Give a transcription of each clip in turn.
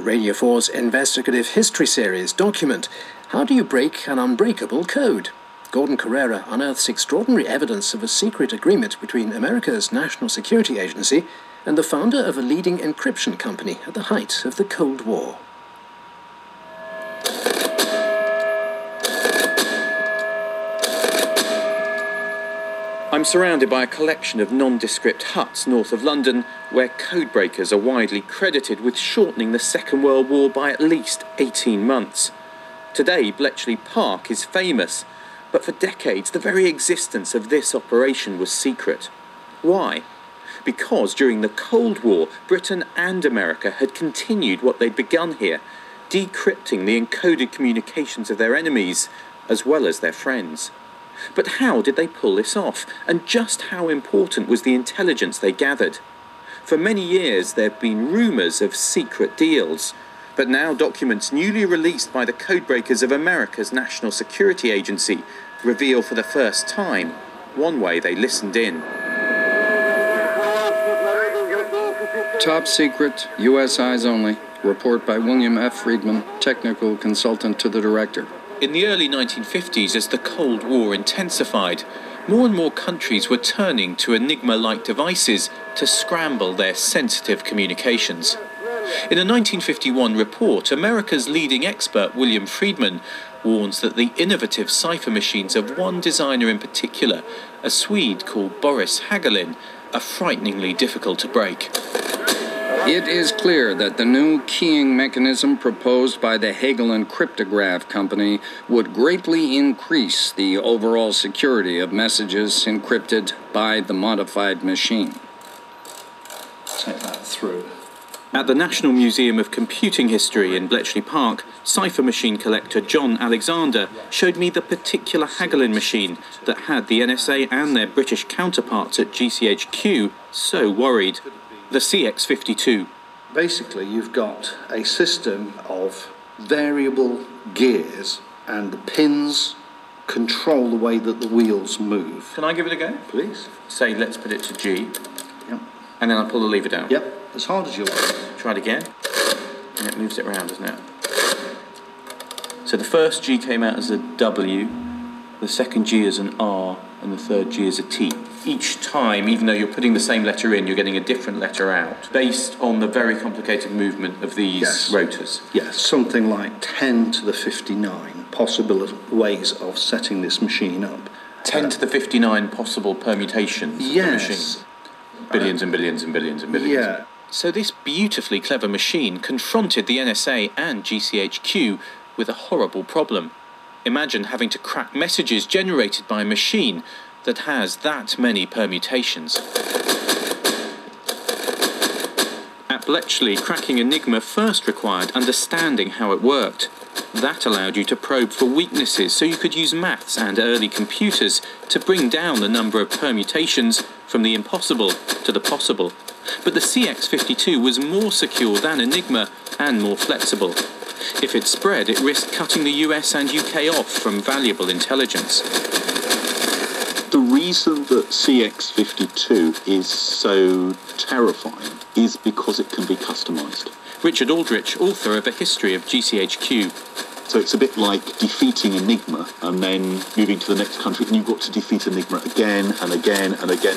Radio 4's investigative history series, Document. How do you break an unbreakable code? Gordon Corera unearths extraordinary evidence of a secret agreement between America's National Security Agency and the founder of a leading encryption company at the height of the Cold War. I'm surrounded by a collection of nondescript huts north of London where codebreakers are widely credited with shortening the Second World War by at least 18 months. Today, Bletchley Park is famous, but for decades the very existence of this operation was secret. Why? Because during the Cold War, Britain and America had continued what they'd begun here, decrypting the encoded communications of their enemies as well as their friends. But how did they pull this off? And just how important was the intelligence they gathered? For many years there have been rumours of secret deals, but now documents newly released by the codebreakers of America's National Security Agency reveal for the first time one way they listened in. Top secret, U.S. eyes only. Report by William F. Friedman, technical consultant to the director. In the early 1950s, as the Cold War intensified, more and more countries were turning to Enigma-like devices to scramble their sensitive communications. In a 1951 report, America's leading expert, William Friedman, warns that the innovative cipher machines of one designer in particular, a Swede called Boris Hagelin, are frighteningly difficult to break. It is clear that the new keying mechanism proposed by the Hagelin Cryptograph Company would greatly increase the overall security of messages encrypted by the modified machine. Take that through. At the National Museum of Computing History in Bletchley Park, cipher machine collector John Alexander showed me the particular Hagelin machine that had the NSA and their British counterparts at GCHQ so worried. The CX52. Basically, you've got a system of variable gears, and the pins control the way that the wheels move. Can I give it a go? Please. Say, let's put it to G. Yep. And then I'll pull the lever down. Yep, as hard as you want. Try it again. And it moves it around, doesn't it? So the first G came out as a W, the second G as an R, and the third G as a T. Each time, even though you're putting the same letter in, you're getting a different letter out, based on the very complicated movement of these rotors. Yes, something like 10 to the 59 possible ways of setting this machine up. 10 to the 59 possible permutations of the machine. Billions and billions and billions and billions. Yeah. So this beautifully clever machine confronted the NSA and GCHQ with a horrible problem. Imagine having to crack messages generated by a machine that has that many permutations. At Bletchley, cracking Enigma first required understanding how it worked. That allowed you to probe for weaknesses, so you could use maths and early computers to bring down the number of permutations from the impossible to the possible. But the CX52 was more secure than Enigma and more flexible. If it spread, it risked cutting the US and UK off from valuable intelligence. The reason that CX52 is so terrifying is because it can be customised. Richard Aldrich, author of A History of GCHQ. So it's a bit like defeating Enigma and then moving to the next country, and you've got to defeat Enigma again and again and again.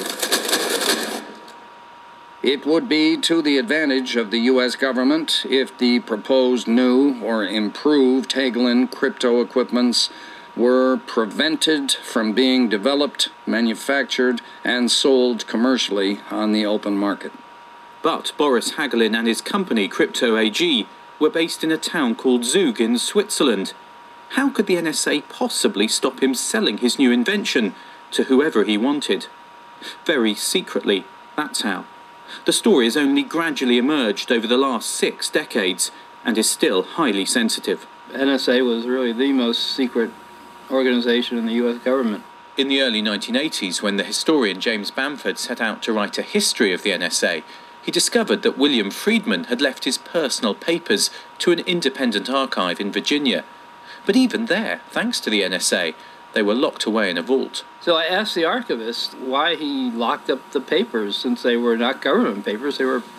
It would be to the advantage of the U.S. government if the proposed new or improved Hagelin crypto equipments were prevented from being developed, manufactured, and sold commercially on the open market. But Boris Hagelin and his company, Crypto AG, were based in a town called Zug in Switzerland. How could the NSA possibly stop him selling his new invention to whoever he wanted? Very secretly, that's how. The story has only gradually emerged over the last 6 decades and is still highly sensitive. NSA was really the most secret organization in the U.S. government. In the early 1980s, when the historian James Bamford set out to write a history of the NSA, he discovered that William Friedman had left his personal papers to an independent archive in Virginia. But even there, thanks to the NSA, they were locked away in a vault. So I asked the archivist why he locked up the papers, since they were not government papers, they were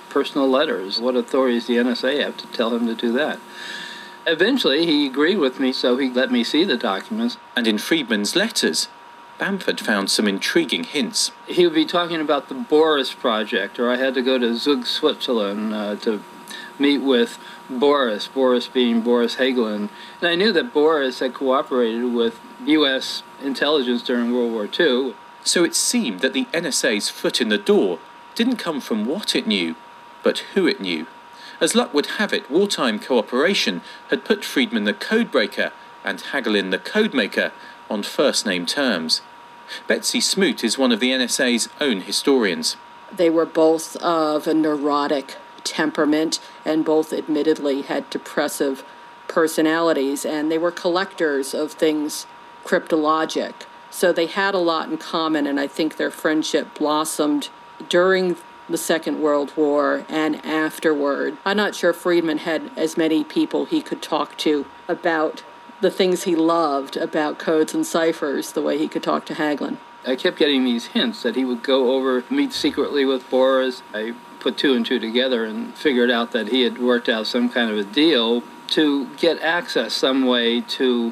personal letters. What authorities the NSA have to tell him to do that? Eventually, he agreed with me, so he let me see the documents. And in Friedman's letters, Bamford found some intriguing hints. He would be talking about the Boris project, or I had to go to Zug, Switzerland to meet with Boris being Boris Hagelin. And I knew that Boris had cooperated with U.S. intelligence during World War II. So it seemed that the NSA's foot in the door didn't come from what it knew, but who it knew. As luck would have it, wartime cooperation had put Friedman the codebreaker and Hagelin the codemaker on first-name terms. Betsy Smoot is one of the NSA's own historians. They were both of a neurotic temperament and both admittedly had depressive personalities, and they were collectors of things cryptologic. So they had a lot in common, and I think their friendship blossomed during the Second World War and afterward. I'm not sure Friedman had as many people he could talk to about the things he loved about codes and ciphers the way he could talk to Hagelin. I kept getting these hints that he would go over, meet secretly with Boris. I put two and two together and figured out that he had worked out some kind of a deal to get access some way to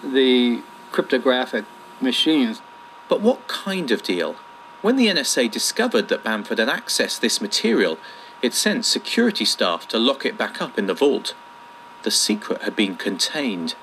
the cryptographic machines. But what kind of deal? When the NSA discovered that Bamford had accessed this material, it sent security staff to lock it back up in the vault. The secret had been contained.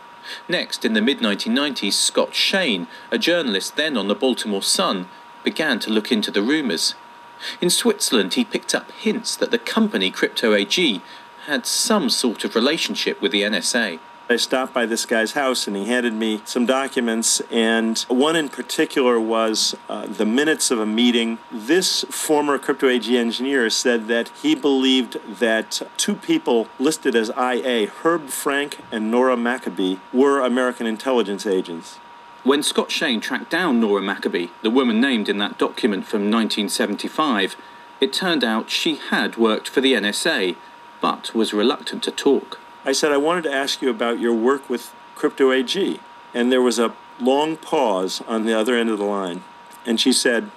Next, in the mid-1990s, Scott Shane, a journalist then on the Baltimore Sun, began to look into the rumours. In Switzerland, he picked up hints that the company Crypto AG had some sort of relationship with the NSA. I stopped by this guy's house and he handed me some documents, and one in particular was the minutes of a meeting. This former Crypto AG engineer said that he believed that two people listed as IA, Herb Frank and Nora Maccabee, were American intelligence agents. When Scott Shane tracked down Nora Maccabee, the woman named in that document from 1975, it turned out she had worked for the NSA, but was reluctant to talk. I said, I wanted to ask you about your work with Crypto AG. And there was a long pause on the other end of the line. And she said,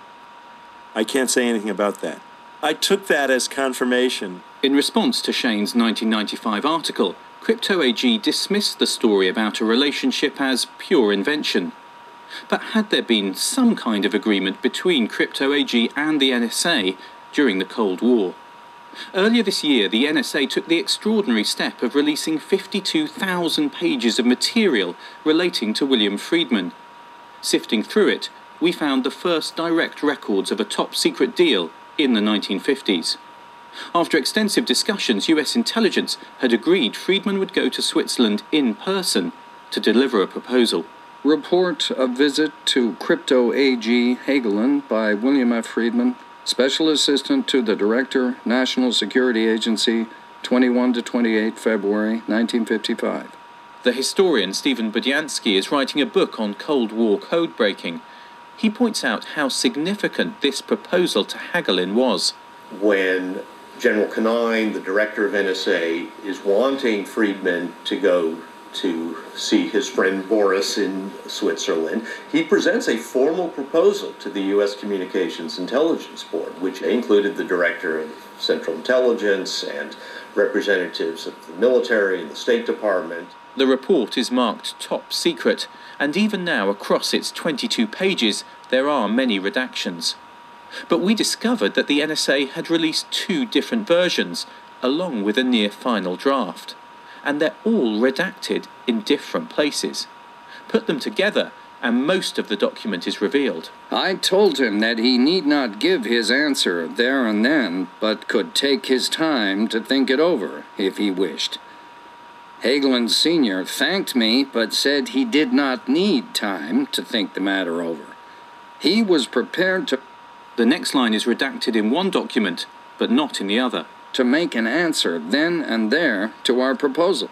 I can't say anything about that. I took that as confirmation. In response to Shane's 1995 article, Crypto AG dismissed the story about a relationship as pure invention. But had there been some kind of agreement between Crypto AG and the NSA during the Cold War? Earlier this year, the NSA took the extraordinary step of releasing 52,000 pages of material relating to William Friedman. Sifting through it, we found the first direct records of a top-secret deal in the 1950s. After extensive discussions, US intelligence had agreed Friedman would go to Switzerland in person to deliver a proposal. Report of visit to Crypto AG Hagelin by William F. Friedman, Special Assistant to the Director, National Security Agency, 21 to 28 February 1955. The historian Stephen Budiansky is writing a book on Cold War code breaking. He points out how significant this proposal to Hagelin was. When General Kanine, the director of NSA, is wanting Friedman to go to see his friend Boris in Switzerland, he presents a formal proposal to the U.S. Communications Intelligence Board, which included the Director of Central Intelligence and representatives of the military and the State Department. The report is marked top secret, and even now across its 22 pages there are many redactions. But we discovered that the NSA had released two different versions, along with a near final draft. And they're all redacted in different places. Put them together, and most of the document is revealed. I told him that he need not give his answer there and then, but could take his time to think it over, if he wished. Hagelin Sr. thanked me, but said he did not need time to think the matter over. He was prepared to... The next line is redacted in one document, but not in the other. To make an answer then and there to our proposal.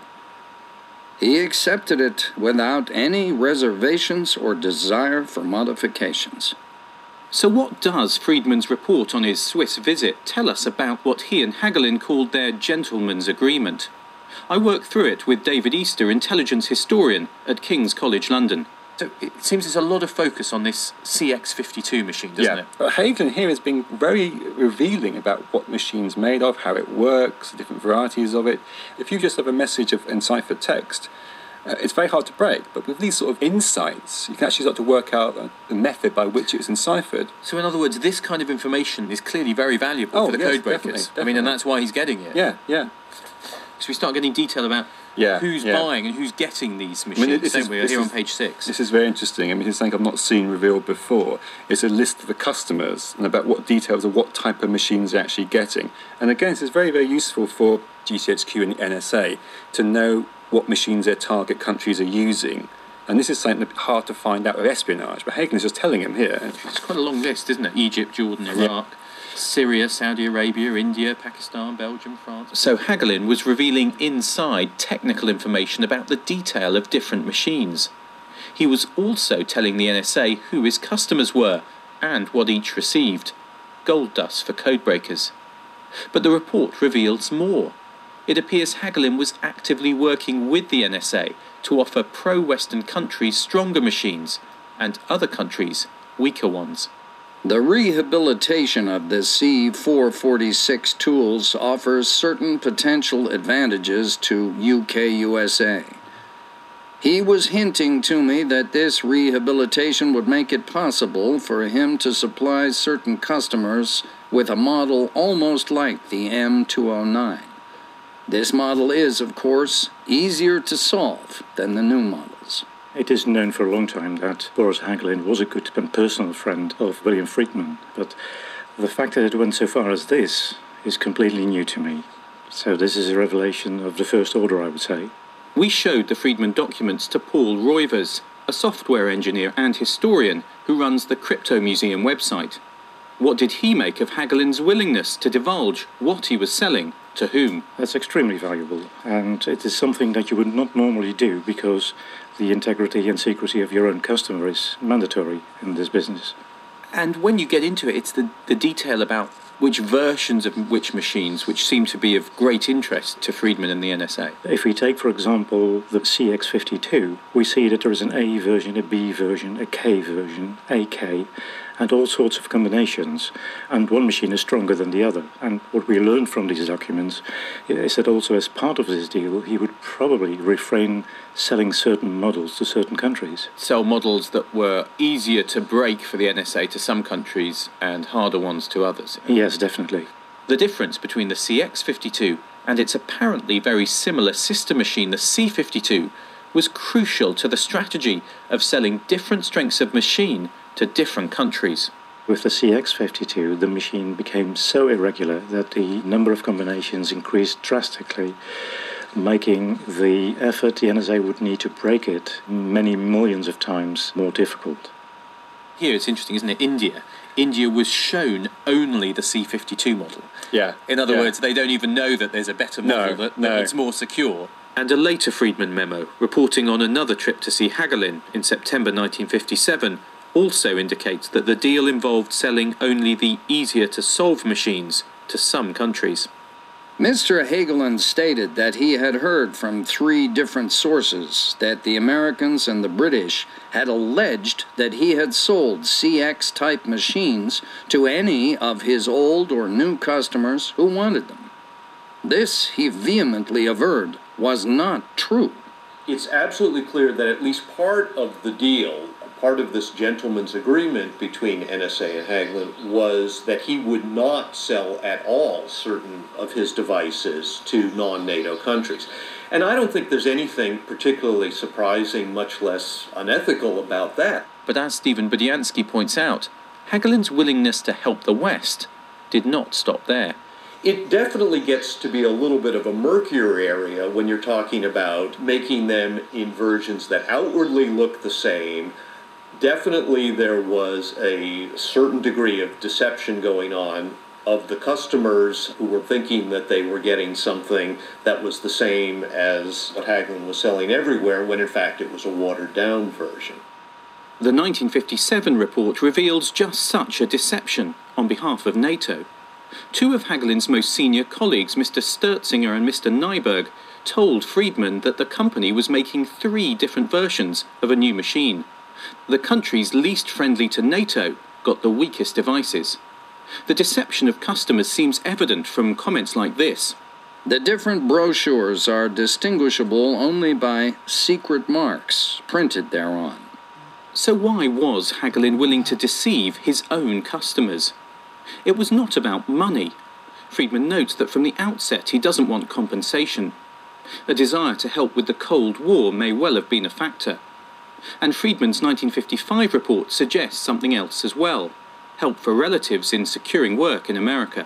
He accepted it without any reservations or desire for modifications. So what does Friedman's report on his Swiss visit tell us about what he and Hagelin called their gentleman's agreement? I worked through it with David Easter, intelligence historian at King's College London. So it seems there's a lot of focus on this CX52 machine, doesn't it? But Hagelin here is being very revealing about what the machine's made of, how it works, the different varieties of it. If you just have a message of enciphered text, it's very hard to break. But with these sort of insights, you can actually start to work out the method by which it was enciphered. So in other words, this kind of information is clearly very valuable for the code breakers. Definitely. I mean, and that's why he's getting it. Yeah. So we start getting detail about who's buying and who's getting these machines, don't we? Here on page 6. This is very interesting. I mean, it's something I've not seen revealed before. It's a list of the customers and about what details of what type of machines they're actually getting. And again, this is very, very useful for GCHQ and the NSA to know what machines their target countries are using. And this is something that's hard to find out with espionage, but Hagelin is just telling him here. It's quite a long list, isn't it? Egypt, Jordan, Iraq, Syria, Saudi Arabia, India, Pakistan, Belgium, France. So Hagelin was revealing inside technical information about the detail of different machines. He was also telling the NSA who his customers were and what each received. Gold dust for codebreakers. But the report reveals more. It appears Hagelin was actively working with the NSA to offer pro-Western countries stronger machines and other countries weaker ones. The rehabilitation of the C446 tools offers certain potential advantages to UK-USA. He was hinting to me that this rehabilitation would make it possible for him to supply certain customers with a model almost like the M209. This model is, of course, easier to solve than the new models. It is known for a long time that Boris Hagelin was a good and personal friend of William Friedman, but the fact that it went so far as this is completely new to me. So this is a revelation of the first order, I would say. We showed the Friedman documents to Paul Roivers, a software engineer and historian who runs the Crypto Museum website. What did he make of Hagelin's willingness to divulge what he was selling to whom? That's extremely valuable, and it is something that you would not normally do because the integrity and secrecy of your own customer is mandatory in this business. And when you get into it, it's the detail about which versions of which machines which seem to be of great interest to Friedman and the NSA. If we take, for example, the CX52, we see that there is an A version, a B version, a K version, AK, and all sorts of combinations, and one machine is stronger than the other. And what we learned from these documents is that also as part of this deal, he would probably refrain selling certain models to certain countries. Sell models that were easier to break for the NSA to some countries and harder ones to others. Yes, definitely. The difference between the CX52 and its apparently very similar sister machine, the C52, was crucial to the strategy of selling different strengths of machine to different countries. With the CX52, the machine became so irregular that the number of combinations increased drastically, making the effort the NSA would need to break it many millions of times more difficult. Here it's interesting, isn't it? India was shown only the C52 model. Yeah. In other words, they don't even know that there's a better model that's more secure. And a later Friedman memo, reporting on another trip to see Hagelin in September 1957, also indicates that the deal involved selling only the easier-to-solve machines to some countries. Mr. Hagelin stated that he had heard from 3 different sources that the Americans and the British had alleged that he had sold CX-type machines to any of his old or new customers who wanted them. This, he vehemently averred, was not true. It's absolutely clear that at least part of the deal, part of this gentleman's agreement between NSA and Hagelin, was that he would not sell at all certain of his devices to non-NATO countries. And I don't think there's anything particularly surprising, much less unethical about that. But as Stephen Budiansky points out, Hagelin's willingness to help the West did not stop there. It definitely gets to be a little bit of a murkier area when you're talking about making them in versions that outwardly look the same. Definitely there was a certain degree of deception going on of the customers who were thinking that they were getting something that was the same as what Hagelin was selling everywhere, when in fact it was a watered-down version. The 1957 report reveals just such a deception on behalf of NATO. 2 of Hagelin's most senior colleagues, Mr. Sturtzinger and Mr. Nyberg, told Friedman that the company was making 3 different versions of a new machine. The countries least friendly to NATO got the weakest devices. The deception of customers seems evident from comments like this. The different brochures are distinguishable only by secret marks printed thereon. So why was Hagelin willing to deceive his own customers? It was not about money. Friedman notes that from the outset he doesn't want compensation. A desire to help with the Cold War may well have been a factor. And Friedman's 1955 report suggests something else as well: help for relatives in securing work in America.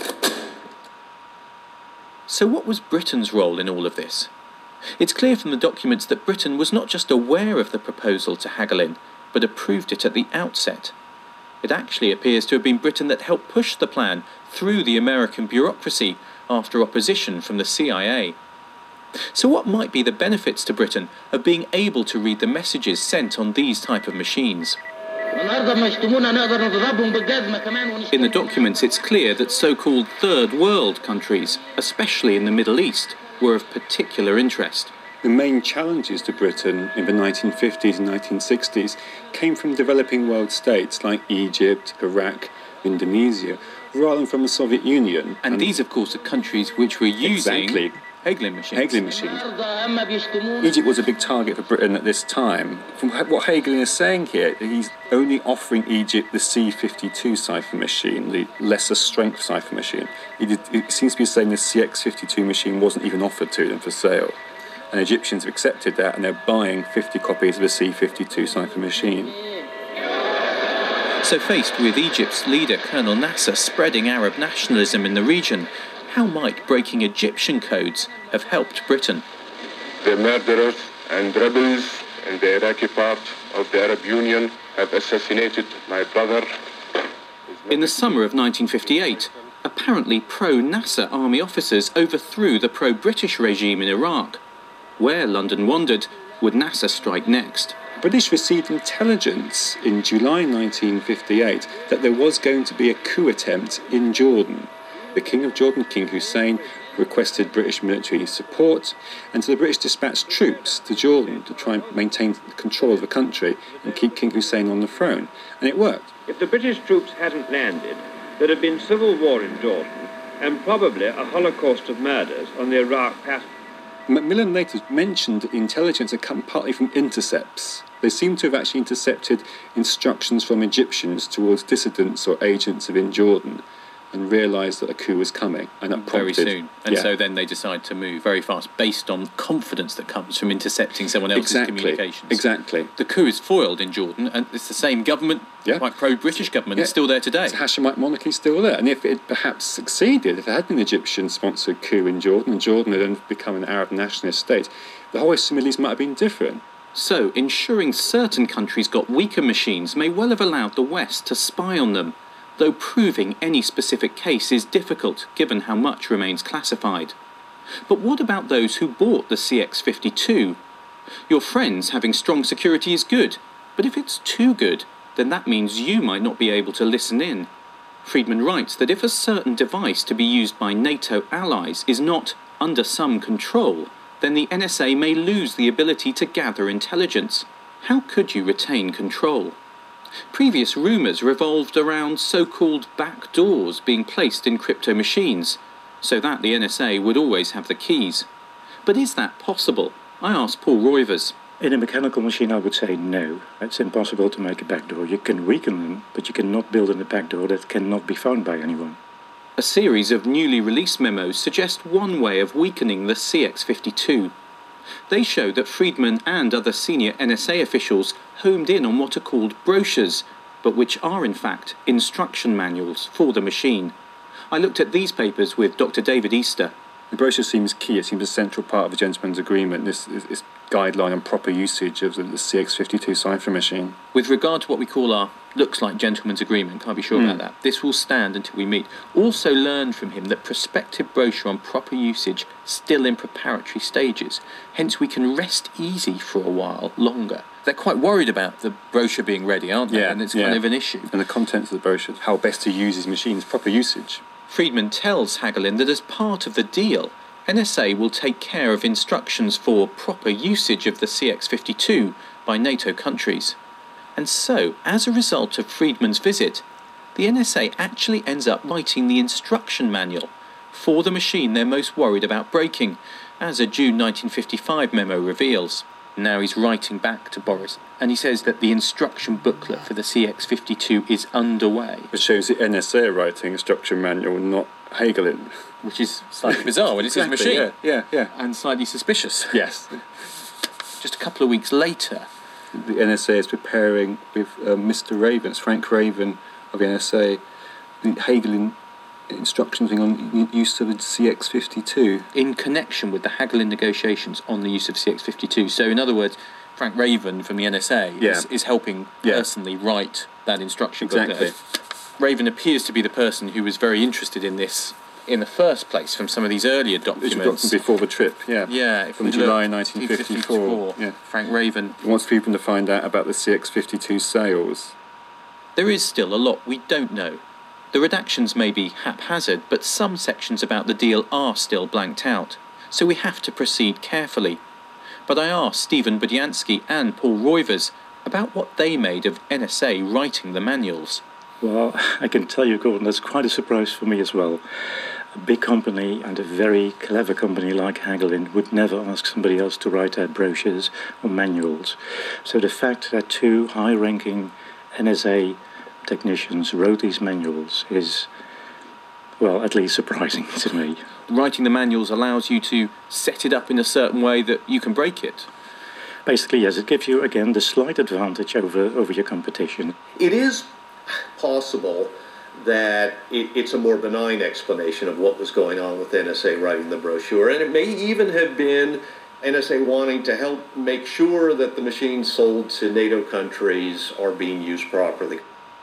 So what was Britain's role in all of this? It's clear from the documents that Britain was not just aware of the proposal to Hagelin, but approved it at the outset. It actually appears to have been Britain that helped push the plan through the American bureaucracy after opposition from the CIA. So what might be the benefits to Britain of being able to read the messages sent on these type of machines? In the documents, it's clear that so-called third world countries, especially in the Middle East, were of particular interest. The main challenges to Britain in the 1950s and 1960s came from developing world states like Egypt, Iraq, Indonesia, rather than from the Soviet Union. And these, of course, are countries which were using Hagelin machines. Egypt was a big target for Britain at this time. From what Hagelin is saying here, he's only offering Egypt the C-52 cipher machine, the lesser strength cipher machine. It seems to be saying the CX-52 machine wasn't even offered to them for sale. And Egyptians have accepted that, and they're buying 50 copies of the C-52 cipher machine. So faced with Egypt's leader, Colonel Nasser, spreading Arab nationalism in the region, how might breaking Egyptian codes have helped Britain? The murderers and rebels in the Iraqi part of the Arab Union have assassinated my brother. In the summer of 1958, apparently pro-Nasser army officers overthrew the pro-British regime in Iraq. Where, London wondered, would Nasser strike next? British received intelligence in July 1958 that there was going to be a coup attempt in Jordan. The King of Jordan, King Hussein, requested British military support, and so the British dispatched troops to Jordan to try and maintain control of the country and keep King Hussein on the throne. And it worked. If the British troops hadn't landed, there'd have been civil war in Jordan and probably a holocaust of murders on the Iraq path. Macmillan later mentioned that the intelligence had come partly from intercepts. They seem to have actually intercepted instructions from Egyptians towards dissidents or agents within Jordan, and realised that a coup was coming, and that prompted... Very soon. And so then they decide to move very fast, based on confidence that comes from intercepting someone else's communications. Exactly. The coup is foiled in Jordan, and it's the same government, quite pro-British government, it's still there today. The Hashemite monarchy is still there. And if it had perhaps succeeded, if there had been an Egyptian-sponsored coup in Jordan, and Jordan had then become an Arab nationalist state, the whole Middle East might have been different. So, ensuring certain countries got weaker machines may well have allowed the West to spy on them, though proving any specific case is difficult given how much remains classified. But what about those who bought the CX-52? Your friends having strong security is good, but if it's too good, then that means you might not be able to listen in. Friedman writes that if a certain device to be used by NATO allies is not under some control, then the NSA may lose the ability to gather intelligence. How could you retain control? Previous rumours revolved around so-called back doors being placed in crypto machines, so that the NSA would always have the keys. But is that possible? I asked Paul Roivers. In a mechanical machine, I would say no. It's impossible to make a backdoor. You can weaken them, but you cannot build in a backdoor that cannot be found by anyone. A series of newly released memos suggest one way of weakening the CX-52. They show that Friedman and other senior NSA officials homed in on what are called brochures, but which are in fact instruction manuals for the machine. I looked at these papers with Dr. David Easter. The brochure seems key. It seems a central part of the gentleman's agreement, this guideline on proper usage of the CX-52 cipher machine. With regard to what we call our looks like gentleman's agreement, can't be sure about that, this will stand until we meet. Also learned from him that prospective brochure on proper usage still in preparatory stages, hence we can rest easy for a while longer. They're quite worried about the brochure being ready, aren't they? And it's kind of an issue. And the contents of the brochure, how best to use these machines, proper usage. Friedman tells Hagelin that as part of the deal, NSA will take care of instructions for proper usage of the CX-52 by NATO countries. And so, as a result of Friedman's visit, the NSA actually ends up writing the instruction manual for the machine they're most worried about breaking, as a June 1955 memo reveals. Now he's writing back to Boris, and he says that the instruction booklet for the CX-52 is underway. It shows the NSA writing instruction manual, not Hagelin. Which is slightly bizarre when it's his Exactly, machine. yeah. And slightly suspicious. Yes. Just a couple of weeks later, The NSA is preparing with Mr. Raven, it's Frank Raven of the NSA, the Hagelin instruction thing on use of the CX-52. in connection with the Hagelin negotiations on the use of CX-52. So, in other words, Frank Raven from the NSA is helping personally write that instruction Exactly. booklet. Raven appears to be the person who was very interested in this in the first place from some of these earlier documents. Before the trip, Yeah, from July 1954. Yeah. Frank Raven. He wants people to find out about the CX-52 sales. There is still a lot we don't know. The redactions may be haphazard, but some sections about the deal are still blanked out, so we have to proceed carefully. But I asked Stephen Budiansky and Paul Roivers about what they made of NSA writing the manuals. Well, I can tell you, Gordon, that's quite a surprise for me as well. A big company and a very clever company like Hagelin would never ask somebody else to write their brochures or manuals. So the fact that two high-ranking NSA technicians wrote these manuals is, well, at least surprising to me. Writing the manuals allows you to set it up in a certain way that you can break it. Basically, yes, it gives you, again, the slight advantage over your competition. It is possible that it's a more benign explanation of what was going on with NSA writing the brochure, and it may even have been NSA wanting to help make sure that the machines sold to NATO countries are being used properly.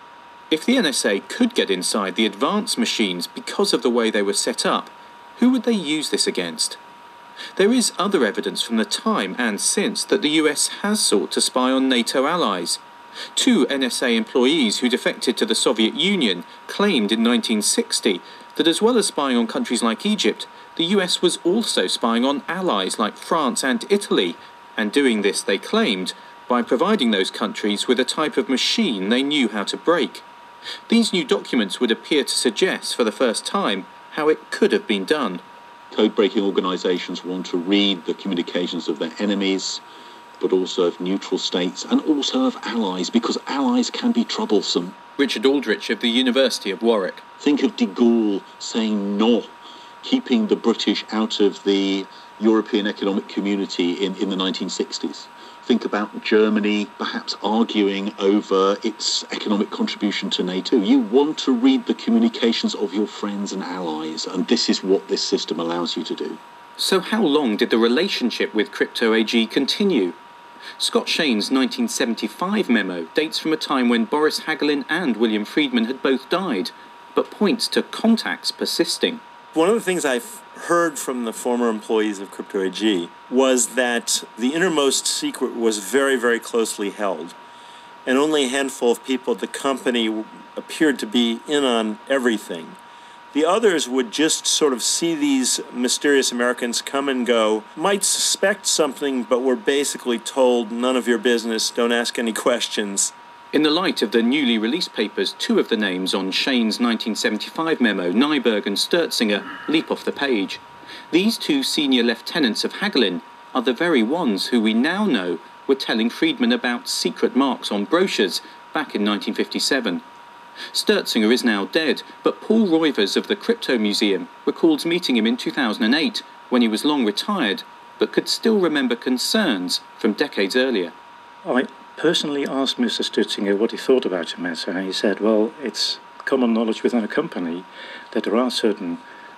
If the NSA could get inside the advanced machines because of the way they were set up, who would they use this against? There is other evidence from the time and since that the US has sought to spy on NATO allies. Two NSA employees who defected to the Soviet Union claimed in 1960 that as well as spying on countries like Egypt, the US was also spying on allies like France and Italy, and doing this, they claimed, by providing those countries with a type of machine they knew how to break. These new documents would appear to suggest for the first time how it could have been done. Code-breaking organisations want to read the communications of their enemies, but also of neutral states and also of allies, because allies can be troublesome. Richard Aldrich of the University of Warwick. Think of de Gaulle saying no, keeping the British out of the European Economic Community in the 1960s. Think about Germany perhaps arguing over its economic contribution to NATO. You want to read the communications of your friends and allies, and this is what this system allows you to do. So how long did the relationship with Crypto AG continue? Scott Shane's 1975 memo dates from a time when Boris Hagelin and William Friedman had both died, but points to contacts persisting. One of the things I've heard from the former employees of Crypto AG was that the innermost secret was very, very closely held, and only a handful of people at the company appeared to be in on everything. The others would just sort of see these mysterious Americans come and go, might suspect something, but were basically told, none of your business, don't ask any questions. In the light of the newly released papers, two of the names on Shane's 1975 memo, Nyberg and Sturtzinger, leap off the page. These two senior lieutenants of Hagelin are the very ones who we now know were telling Friedman about secret marks on brochures back in 1957. Sturtzinger is now dead, but Paul Roivers of the Crypto Museum recalls meeting him in 2008 when he was long retired, but could still remember concerns from decades earlier. I personally asked Mr. Stutzinger what he thought about the matter, and he said, well, it's common knowledge within a company that there are certain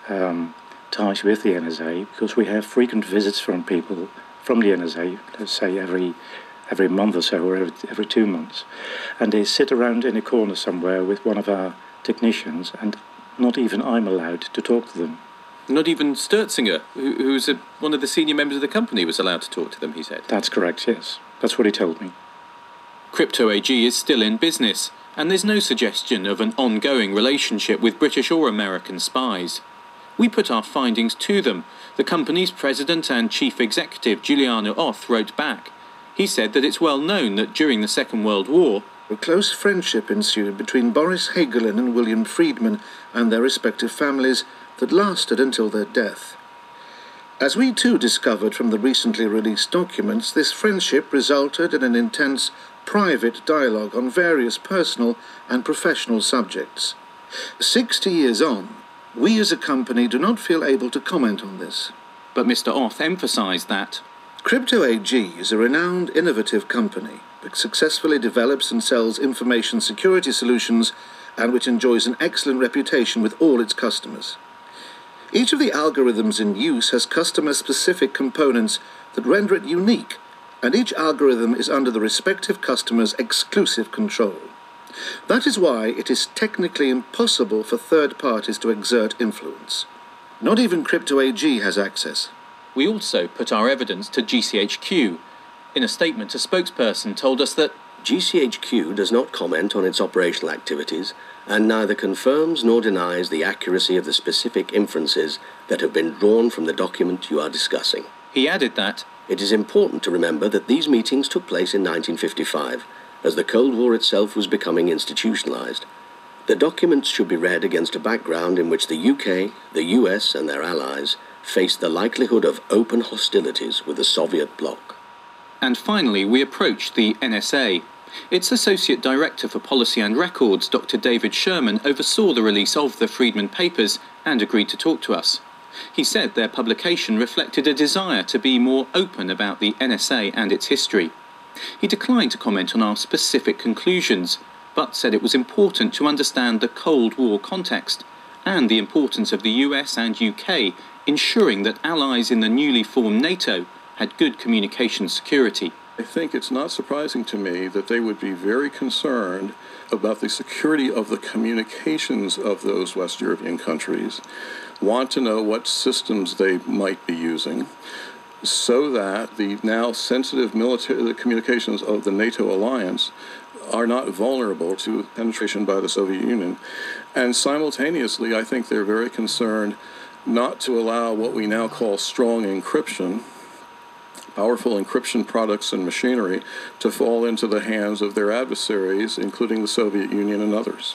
ties with the NSA, because we have frequent visits from people from the NSA, let's say every month or so, or every 2 months, and they sit around in a corner somewhere with one of our technicians, and not even I'm allowed to talk to them. Not even Sturtzinger, who's one of the senior members of the company, was allowed to talk to them, he said. That's correct, yes. That's what he told me. Crypto AG is still in business, and there's no suggestion of an ongoing relationship with British or American spies. We put our findings to them. The company's president and chief executive, Giuliano Oth, wrote back. He said that it's well known that during the Second World War, a close friendship ensued between Boris Hagelin and William Friedman and their respective families that lasted until their death. As we too discovered from the recently released documents, this friendship resulted in an intense private dialogue on various personal and professional subjects. 60 years on, we as a company do not feel able to comment on this. But Mr. Oth emphasised that Crypto AG is a renowned, innovative company that successfully develops and sells information security solutions and which enjoys an excellent reputation with all its customers. Each of the algorithms in use has customer-specific components that render it unique, and each algorithm is under the respective customer's exclusive control. That is why it is technically impossible for third parties to exert influence. Not even Crypto AG has access. We also put our evidence to GCHQ. In a statement, a spokesperson told us that GCHQ does not comment on its operational activities and neither confirms nor denies the accuracy of the specific inferences that have been drawn from the document you are discussing. He added that it is important to remember that these meetings took place in 1955, as the Cold War itself was becoming institutionalized. The documents should be read against a background in which the UK, the US and their allies faced the likelihood of open hostilities with the Soviet bloc. And finally, we approached the NSA. Its Associate Director for Policy and Records, Dr. David Sherman, oversaw the release of the Friedman Papers and agreed to talk to us. He said their publication reflected a desire to be more open about the NSA and its history. He declined to comment on our specific conclusions, but said it was important to understand the Cold War context and the importance of the US and UK ensuring that allies in the newly formed NATO had good communication security. I think it's not surprising to me that they would be very concerned about the security of the communications of those West European countries, want to know what systems they might be using, so that the now sensitive military communications of the NATO alliance are not vulnerable to penetration by the Soviet Union. And simultaneously, I think they're very concerned not to allow what we now call strong encryption, powerful encryption products and machinery, to fall into the hands of their adversaries, including the Soviet Union and others.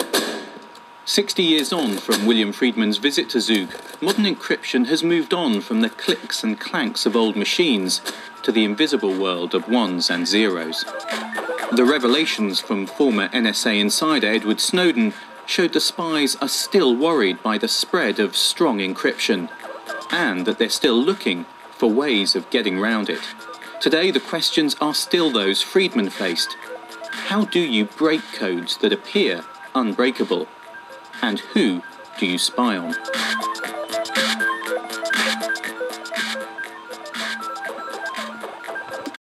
60 years on from William Friedman's visit to Zug, modern encryption has moved on from the clicks and clanks of old machines to the invisible world of ones and zeros. The revelations from former NSA insider Edward Snowden showed the spies are still worried by the spread of strong encryption, and that they're still looking for ways of getting round it. Today, the questions are still those Friedman faced. How do you break codes that appear unbreakable? And who do you spy on?